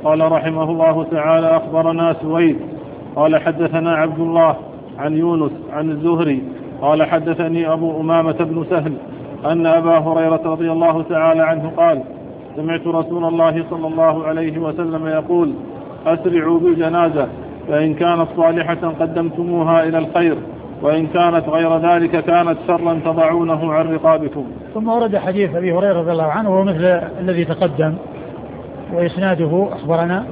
قال رحمه الله تعالى: أخبرنا سويد قال حدثنا عبد الله عن يونس عن الزهري قال حدثني أبو أمامة بن سهل أن أبا هريرة رضي الله تعالى عنه قال: سمعت رسول الله صلى الله عليه وسلم يقول: أسرعوا بالجنازة، فإن كانت صالحة قدمتموها إلى الخير، وإن كانت غير ذلك كانت شرا تضعونه عن رقابكم. ثم ورد حديث أبي هريرة رضي الله عنه وهو مثل الذي تقدم، وإسناده أخبرنا